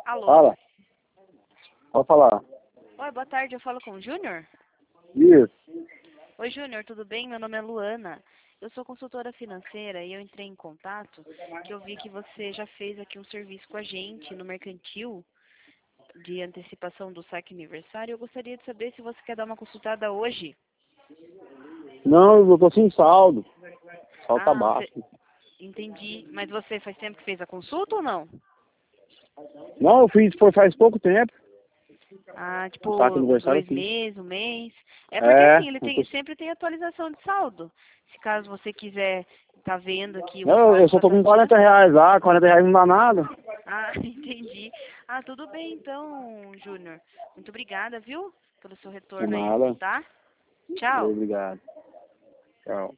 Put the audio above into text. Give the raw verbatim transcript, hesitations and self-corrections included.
Alô? Fala. Pode falar. Oi, boa tarde, eu falo com o Júnior? Isso. Oi, Júnior, tudo bem? Meu nome é Luana. Eu sou consultora financeira e eu entrei em contato que eu vi que você já fez aqui um serviço com a gente no Mercantil de antecipação do saque aniversário. Eu gostaria de saber se você quer dar uma consultada hoje. Não, eu tô sem saldo. Saldo tá Ah, baixo. você... entendi. Mas você faz tempo que fez a consulta ou não? Não, eu fiz foi faz pouco tempo. Ah, tipo, O saque uns aniversário eu dois fiz. meses, um mês. É porque É. assim, ele eu tem, tô- sempre tem atualização de saldo. Se caso você quiser tá vendo aqui o Não, eu saldo só tô com passativo. quarenta reais lá. quarenta reais não dá nada. Ah, entendi. Ah, tudo bem então, Júnior. Muito obrigada, viu? Pelo seu Por retorno aí, nada. tá? Tchau. Obrigado. Tchau.